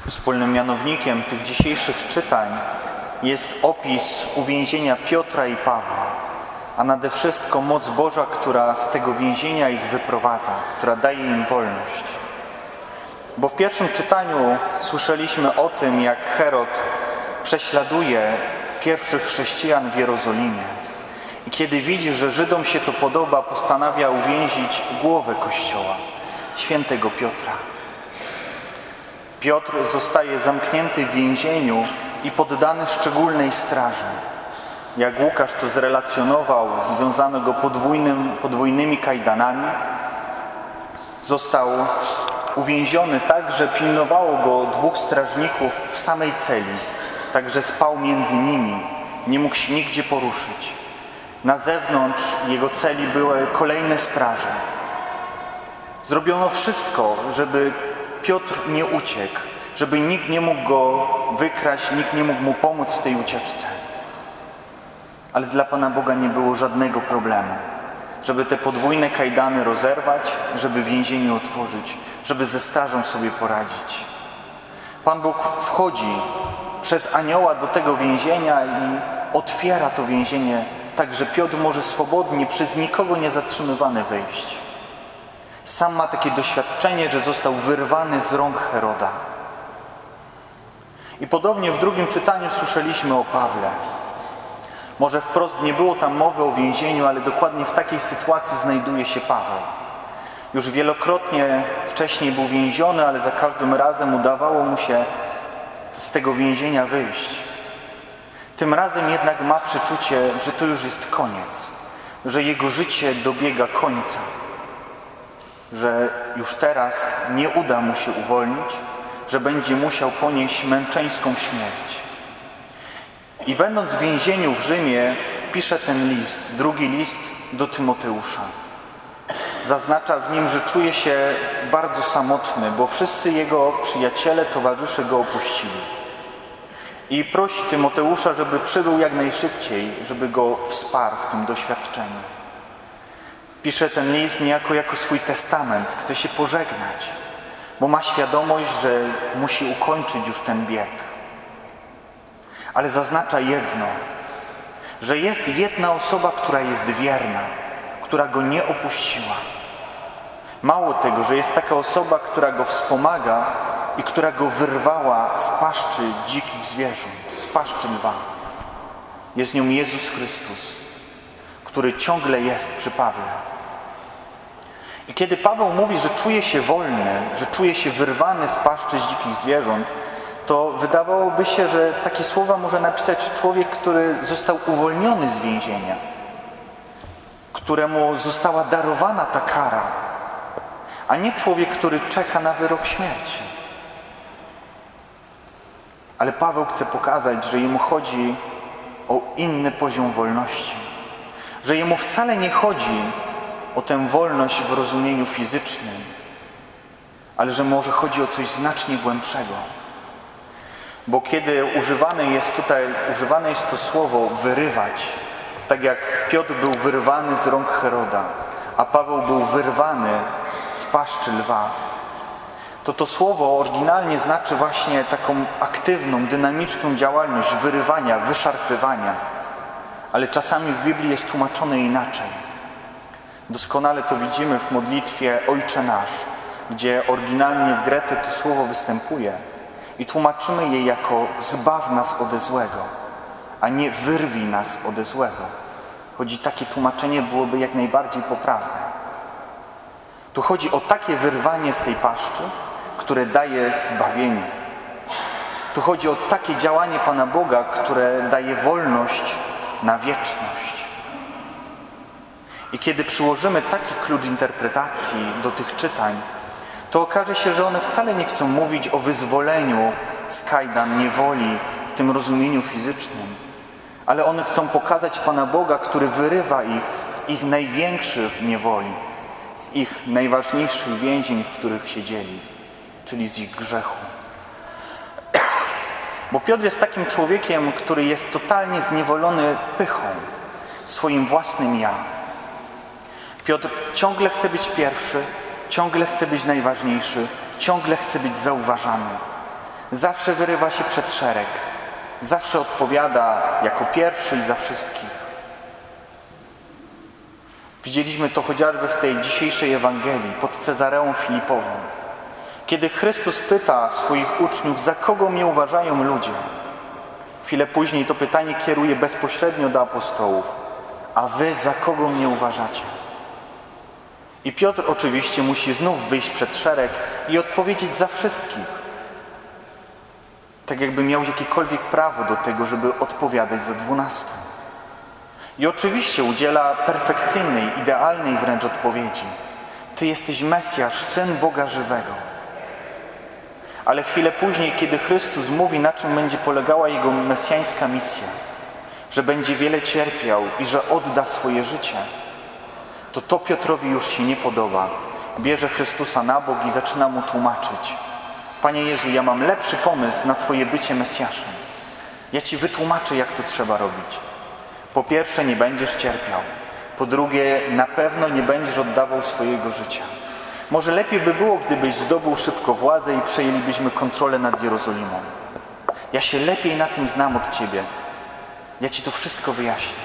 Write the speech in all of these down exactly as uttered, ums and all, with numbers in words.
Wspólnym mianownikiem tych dzisiejszych czytań jest opis uwięzienia Piotra i Pawła, a nade wszystko moc Boża, która z tego więzienia ich wyprowadza, która daje im wolność. Bo w pierwszym czytaniu słyszeliśmy o tym, jak Herod prześladuje pierwszych chrześcijan w Jerozolimie. I kiedy widzi, że Żydom się to podoba, postanawia uwięzić głowę Kościoła, świętego Piotra. Piotr zostaje zamknięty w więzieniu i poddany szczególnej straży. Jak Łukasz to zrelacjonował, związano go podwójnym, podwójnymi kajdanami. Został uwięziony tak, że pilnowało go dwóch strażników w samej celi. Także spał między nimi, nie mógł się nigdzie poruszyć. Na zewnątrz jego celi były kolejne straże. Zrobiono wszystko, żeby Piotr nie uciekł, żeby nikt nie mógł go wykraść, nikt nie mógł mu pomóc w tej ucieczce. Ale dla Pana Boga nie było żadnego problemu, żeby te podwójne kajdany rozerwać, żeby więzienie otworzyć, żeby ze strażą sobie poradzić. Pan Bóg wchodzi przez anioła do tego więzienia i otwiera to więzienie, tak że Piotr może swobodnie, przez nikogo nie zatrzymywany wejść. Sam ma takie doświadczenie, że został wyrwany z rąk Heroda. I podobnie w drugim czytaniu słyszeliśmy o Pawle. Może wprost nie było tam mowy o więzieniu, ale dokładnie w takiej sytuacji znajduje się Paweł. Już wielokrotnie wcześniej był więziony, ale za każdym razem udawało mu się z tego więzienia wyjść. Tym razem jednak ma przeczucie, że to już jest koniec, że jego życie dobiega końca, że już teraz nie uda mu się uwolnić, że będzie musiał ponieść męczeńską śmierć. I będąc w więzieniu w Rzymie, pisze ten list, drugi list do Tymoteusza. Zaznacza w nim, że czuje się bardzo samotny, bo wszyscy jego przyjaciele, towarzysze go opuścili. I prosi Tymoteusza, żeby przybył jak najszybciej, żeby go wsparł w tym doświadczeniu. Pisze ten list niejako jako swój testament, chce się pożegnać, bo ma świadomość, że musi ukończyć już ten bieg. Ale zaznacza jedno, że jest jedna osoba, która jest wierna, która go nie opuściła. Mało tego, że jest taka osoba, która go wspomaga i która go wyrwała z paszczy dzikich zwierząt, z paszczy lwa. Jest nią Jezus Chrystus, który ciągle jest przy Pawle. I kiedy Paweł mówi, że czuje się wolny, że czuje się wyrwany z paszczy dzikich zwierząt, to wydawałoby się, że takie słowa może napisać człowiek, który został uwolniony z więzienia, któremu została darowana ta kara, a nie człowiek, który czeka na wyrok śmierci. Ale Paweł chce pokazać, że jemu chodzi o inny poziom wolności, że jemu wcale nie chodzi o tę wolność w rozumieniu fizycznym, ale że może chodzi o coś znacznie głębszego. Bo kiedy używane jest tutaj, używane jest to słowo wyrywać, tak jak Piotr był wyrwany z rąk Heroda, a Paweł był wyrwany z paszczy lwa, to to słowo oryginalnie znaczy właśnie taką aktywną, dynamiczną działalność wyrywania, wyszarpywania. Ale czasami w Biblii jest tłumaczone inaczej. Doskonale to widzimy w modlitwie Ojcze Nasz, gdzie oryginalnie w Grece to słowo występuje i tłumaczymy je jako zbaw nas ode złego, a nie wyrwij nas ode złego. Chodzi, takie tłumaczenie byłoby jak najbardziej poprawne. Tu chodzi o takie wyrwanie z tej paszczy, które daje zbawienie. Tu chodzi o takie działanie Pana Boga, które daje wolność na wieczność. I kiedy przyłożymy taki klucz interpretacji do tych czytań, to okaże się, że one wcale nie chcą mówić o wyzwoleniu z kajdan niewoli w tym rozumieniu fizycznym, ale one chcą pokazać Pana Boga, który wyrywa ich z ich największych niewoli, z ich najważniejszych więzień, w których siedzieli, czyli z ich grzechu. Bo Piotr jest takim człowiekiem, który jest totalnie zniewolony pychą, swoim własnym ja. Piotr ciągle chce być pierwszy, ciągle chce być najważniejszy, ciągle chce być zauważany. Zawsze wyrywa się przed szereg. Zawsze odpowiada jako pierwszy i za wszystkich. Widzieliśmy to chociażby w tej dzisiejszej Ewangelii pod Cezareą Filipową. Kiedy Chrystus pyta swoich uczniów, za kogo mnie uważają ludzie? Chwilę później to pytanie kieruje bezpośrednio do apostołów. A wy za kogo mnie uważacie? I Piotr oczywiście musi znów wyjść przed szereg i odpowiedzieć za wszystkich. Tak jakby miał jakiekolwiek prawo do tego, żeby odpowiadać za dwunastu. I oczywiście udziela perfekcyjnej, idealnej wręcz odpowiedzi. Ty jesteś Mesjasz, Syn Boga żywego. Ale chwilę później, kiedy Chrystus mówi, na czym będzie polegała Jego mesjańska misja, że będzie wiele cierpiał i że odda swoje życie, to to Piotrowi już się nie podoba. Bierze Chrystusa na bok i zaczyna Mu tłumaczyć. Panie Jezu, ja mam lepszy pomysł na Twoje bycie Mesjaszem. Ja Ci wytłumaczę, jak to trzeba robić. Po pierwsze, nie będziesz cierpiał. Po drugie, na pewno nie będziesz oddawał swojego życia. Może lepiej by było, gdybyś zdobył szybko władzę i przejęlibyśmy kontrolę nad Jerozolimą. Ja się lepiej na tym znam od Ciebie. Ja Ci to wszystko wyjaśnię.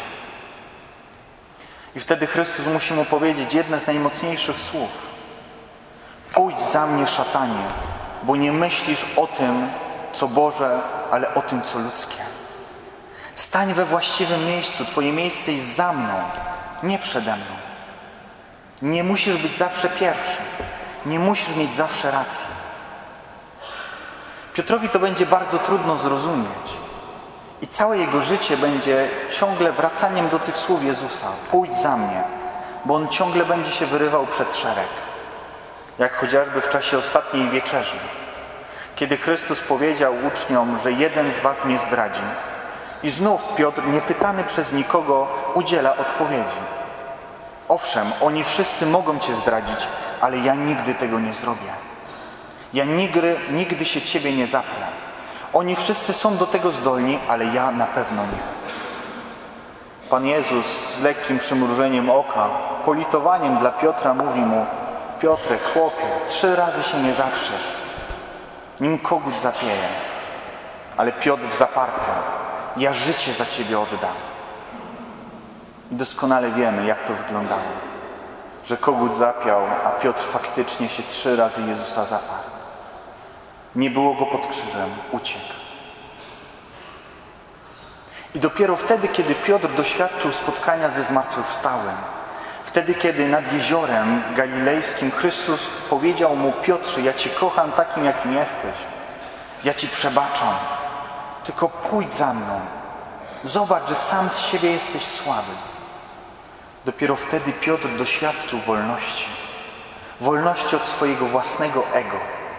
I wtedy Chrystus musi mu powiedzieć jedne z najmocniejszych słów. Pójdź za mnie, szatanie, bo nie myślisz o tym, co Boże, ale o tym, co ludzkie. Stań we właściwym miejscu. Twoje miejsce jest za mną, nie przede mną. Nie musisz być zawsze pierwszy. Nie musisz mieć zawsze racji. Piotrowi to będzie bardzo trudno zrozumieć. I całe jego życie będzie ciągle wracaniem do tych słów Jezusa. Pójdź za mnie, bo on ciągle będzie się wyrywał przed szereg. Jak chociażby w czasie ostatniej wieczerzy. Kiedy Chrystus powiedział uczniom, że jeden z was mnie zdradzi. I znów Piotr, niepytany przez nikogo, udziela odpowiedzi. Owszem, oni wszyscy mogą Cię zdradzić, ale ja nigdy tego nie zrobię. Ja nigdy, nigdy się Ciebie nie zaprę. Oni wszyscy są do tego zdolni, ale ja na pewno nie. Pan Jezus z lekkim przymrużeniem oka, politowaniem dla Piotra mówi mu: Piotrek, chłopie, trzy razy się nie zaprzesz, nim kogut zapieje. Ale Piotr zaparte: ja życie za Ciebie oddam. I doskonale wiemy, jak to wyglądało. Że kogut zapiał, a Piotr faktycznie się trzy razy Jezusa zaparł. Nie było go pod krzyżem, uciekł. I dopiero wtedy, kiedy Piotr doświadczył spotkania ze zmartwychwstałym, wtedy, kiedy nad jeziorem galilejskim Chrystus powiedział mu: Piotrze, ja Cię kocham takim, jakim jesteś. Ja Ci przebaczam. Tylko pójdź za mną. Zobacz, że sam z siebie jesteś słaby. Dopiero wtedy Piotr doświadczył wolności. Wolności od swojego własnego ego.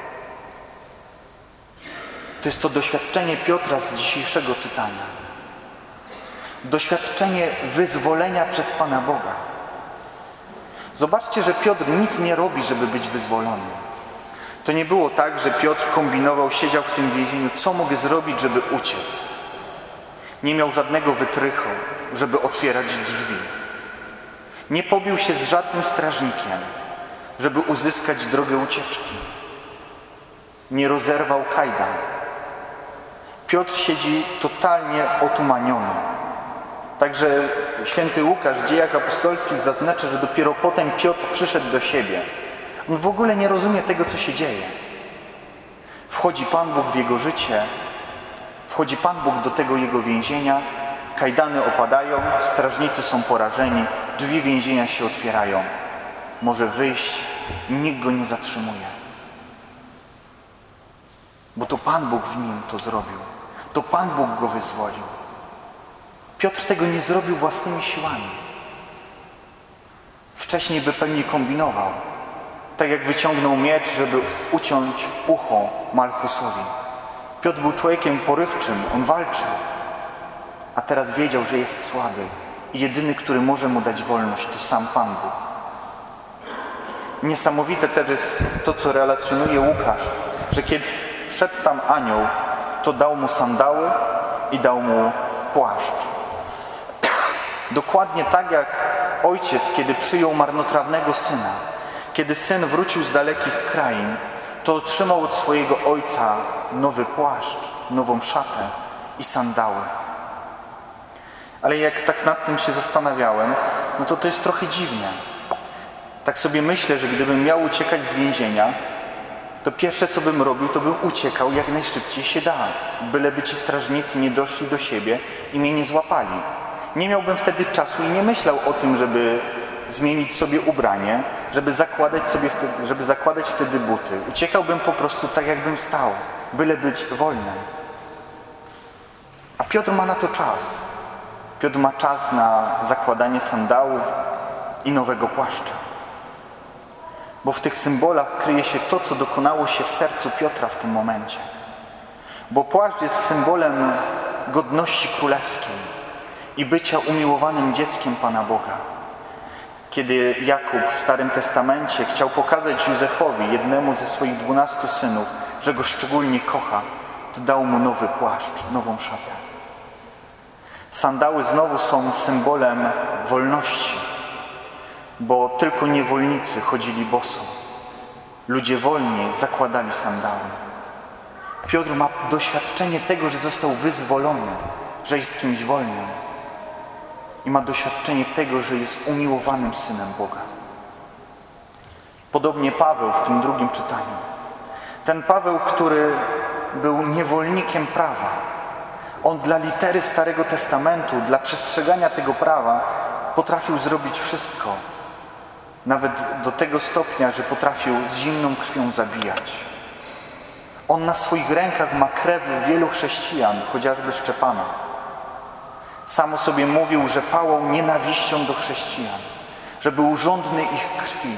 To jest to doświadczenie Piotra z dzisiejszego czytania. Doświadczenie wyzwolenia przez Pana Boga. Zobaczcie, że Piotr nic nie robi, żeby być wyzwolony. To nie było tak, że Piotr kombinował, siedział w tym więzieniu, co mogę zrobić, żeby uciec. Nie miał żadnego wytrychu, żeby otwierać drzwi. Nie pobił się z żadnym strażnikiem, żeby uzyskać drogę ucieczki. Nie rozerwał kajdan. Piotr siedzi totalnie otumaniony. Także święty Łukasz w Dziejach Apostolskich zaznacza, że dopiero potem Piotr przyszedł do siebie. On w ogóle nie rozumie tego, co się dzieje. Wchodzi Pan Bóg w jego życie, wchodzi Pan Bóg do tego jego więzienia, kajdany opadają, strażnicy są porażeni, drzwi więzienia się otwierają. Może wyjść i nikt go nie zatrzymuje. Bo to Pan Bóg w nim to zrobił. To Pan Bóg go wyzwolił. Piotr tego nie zrobił własnymi siłami. Wcześniej by pewnie kombinował. Tak jak wyciągnął miecz, żeby uciąć ucho Malchusowi. Piotr był człowiekiem porywczym, on walczył. A teraz wiedział, że jest słaby. I jedyny, który może mu dać wolność, to sam Pan Bóg. Niesamowite też jest to, co relacjonuje Łukasz, że kiedy wszedł tam anioł, to dał mu sandały i dał mu płaszcz. Dokładnie tak jak ojciec, kiedy przyjął marnotrawnego syna, kiedy syn wrócił z dalekich krain, to otrzymał od swojego ojca nowy płaszcz, nową szatę i sandały. Ale jak tak nad tym się zastanawiałem, no to to jest trochę dziwne. Tak sobie myślę, że gdybym miał uciekać z więzienia, to pierwsze co bym robił, to bym uciekał jak najszybciej się da, byleby ci strażnicy nie doszli do siebie i mnie nie złapali. Nie miałbym wtedy czasu i nie myślał o tym, żeby zmienić sobie ubranie, żeby zakładać sobie wtedy, żeby zakładać wtedy buty. Uciekałbym po prostu tak, jakbym stał, byle być wolnym. A Piotr ma na to czas. Piotr ma czas na zakładanie sandałów i nowego płaszcza. Bo w tych symbolach kryje się to, co dokonało się w sercu Piotra w tym momencie. Bo płaszcz jest symbolem godności królewskiej i bycia umiłowanym dzieckiem Pana Boga. Kiedy Jakub w Starym Testamencie chciał pokazać Józefowi, jednemu ze swoich dwunastu synów, że go szczególnie kocha, to dał mu nowy płaszcz, nową szatę. Sandały znowu są symbolem wolności, bo tylko niewolnicy chodzili boso. Ludzie wolni zakładali sandały. Piotr ma doświadczenie tego, że został wyzwolony, że jest kimś wolnym. I ma doświadczenie tego, że jest umiłowanym Synem Boga. Podobnie Paweł w tym drugim czytaniu. Ten Paweł, który był niewolnikiem prawa. On dla litery Starego Testamentu, dla przestrzegania tego prawa potrafił zrobić wszystko. Nawet do tego stopnia, że potrafił z zimną krwią zabijać. On na swoich rękach ma krew wielu chrześcijan, chociażby Szczepana. Sam o sobie mówił, że pałał nienawiścią do chrześcijan, że był żądny ich krwi.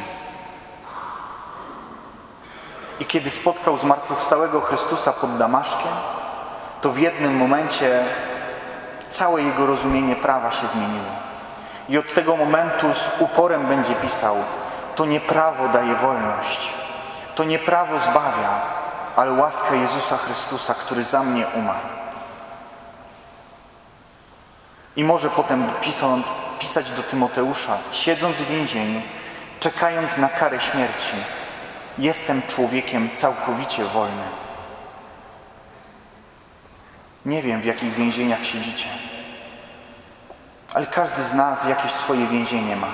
I kiedy spotkał zmartwychwstałego Chrystusa pod Damaszkiem, to w jednym momencie całe jego rozumienie prawa się zmieniło. I od tego momentu z uporem będzie pisał: to nie prawo daje wolność, to nie prawo zbawia, ale łaska Jezusa Chrystusa, który za mnie umarł. I może potem pisał, pisać do Tymoteusza, siedząc w więzieniu, czekając na karę śmierci: jestem człowiekiem całkowicie wolnym. Nie wiem, w jakich więzieniach siedzicie, ale każdy z nas jakieś swoje więzienie ma.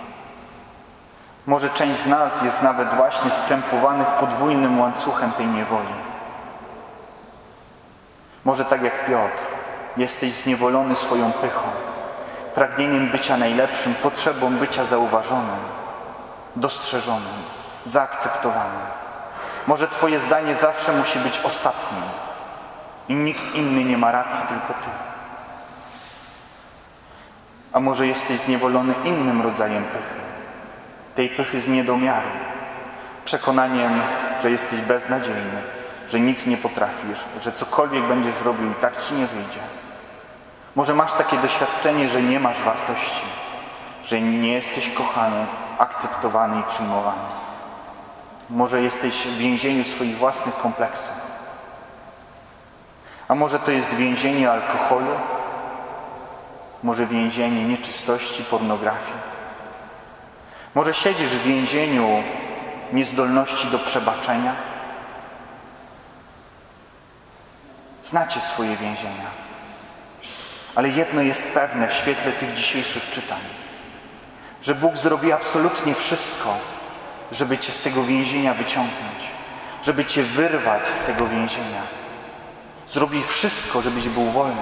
Może część z nas jest nawet właśnie skrępowanych podwójnym łańcuchem tej niewoli. Może tak jak Piotr, jesteś zniewolony swoją pychą, pragnieniem bycia najlepszym, potrzebą bycia zauważonym, dostrzeżonym, zaakceptowanym. Może twoje zdanie zawsze musi być ostatnim i nikt inny nie ma racji, tylko ty. A może jesteś zniewolony innym rodzajem pychy, tej pychy z niedomiaru, przekonaniem, że jesteś beznadziejny, że nic nie potrafisz, że cokolwiek będziesz robił i tak ci nie wyjdzie. Może masz takie doświadczenie, że nie masz wartości, że nie jesteś kochany, akceptowany i przyjmowany. Może jesteś w więzieniu swoich własnych kompleksów. A może to jest więzienie alkoholu, może więzienie nieczystości, pornografii. Może siedzisz w więzieniu niezdolności do przebaczenia. Znacie swoje więzienia. Ale jedno jest pewne w świetle tych dzisiejszych czytań, że Bóg zrobi absolutnie wszystko, żeby cię z tego więzienia wyciągnąć, żeby cię wyrwać z tego więzienia. Zrobi wszystko, żebyś był wolny.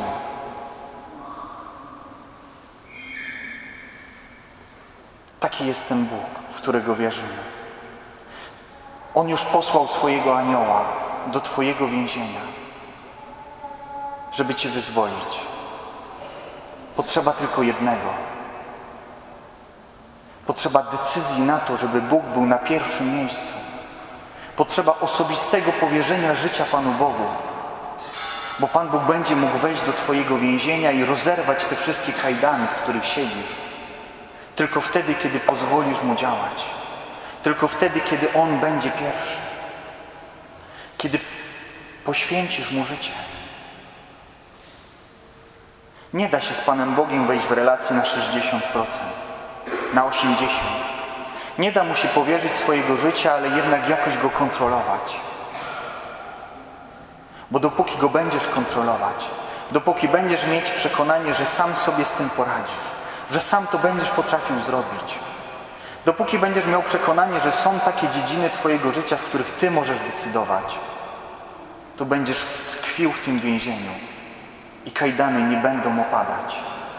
Taki jest ten Bóg, w którego wierzymy. On już posłał swojego anioła do twojego więzienia, żeby cię wyzwolić. Potrzeba tylko jednego. Potrzeba decyzji na to, żeby Bóg był na pierwszym miejscu. Potrzeba osobistego powierzenia życia Panu Bogu. Bo Pan Bóg będzie mógł wejść do twojego więzienia i rozerwać te wszystkie kajdany, w których siedzisz. Tylko wtedy, kiedy pozwolisz Mu działać. Tylko wtedy, kiedy On będzie pierwszy. Kiedy poświęcisz Mu życie. Nie da się z Panem Bogiem wejść w relację na sześćdziesiąt procent, na osiemdziesiąt procent. Nie da mu się powierzyć swojego życia, ale jednak jakoś go kontrolować. Bo dopóki go będziesz kontrolować, dopóki będziesz mieć przekonanie, że sam sobie z tym poradzisz, że sam to będziesz potrafił zrobić, dopóki będziesz miał przekonanie, że są takie dziedziny twojego życia, w których ty możesz decydować, to będziesz tkwił w tym więzieniu i kajdany nie będą opadać.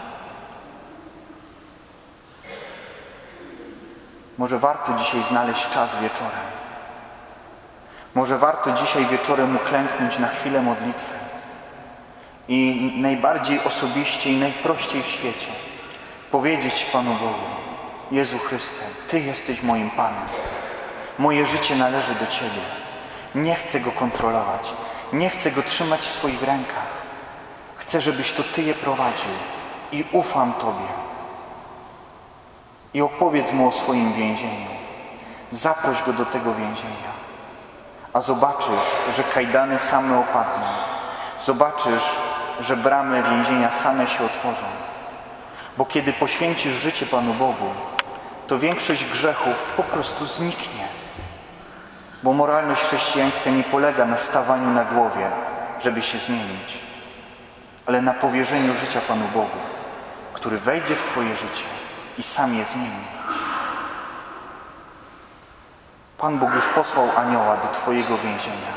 Może warto dzisiaj znaleźć czas wieczorem. Może warto dzisiaj wieczorem uklęknąć na chwilę modlitwy i najbardziej osobiście i najprościej w świecie powiedzieć Panu Bogu: Jezu Chryste, Ty jesteś moim Panem. Moje życie należy do Ciebie. Nie chcę go kontrolować. Nie chcę go trzymać w swoich rękach. Chcę, żebyś to Ty je prowadził i ufam Tobie. I opowiedz mu o swoim więzieniu. Zaproś go do tego więzienia. A zobaczysz, że kajdany same opadną. Zobaczysz, że bramy więzienia same się otworzą. Bo kiedy poświęcisz życie Panu Bogu, to większość grzechów po prostu zniknie. Bo moralność chrześcijańska nie polega na stawaniu na głowie, żeby się zmienić, ale na powierzeniu życia Panu Bogu, który wejdzie w Twoje życie i sam je zmieni. Pan Bóg już posłał anioła do Twojego więzienia.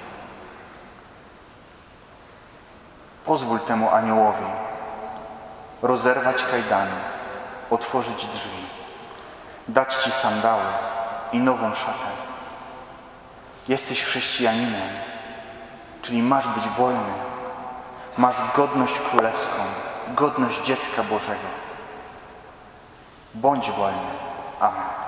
Pozwól temu aniołowi rozerwać kajdany, otworzyć drzwi, dać Ci sandały i nową szatę. Jesteś chrześcijaninem, czyli masz być wolny. Masz godność królewską, godność dziecka Bożego. Bądź wolny. Amen.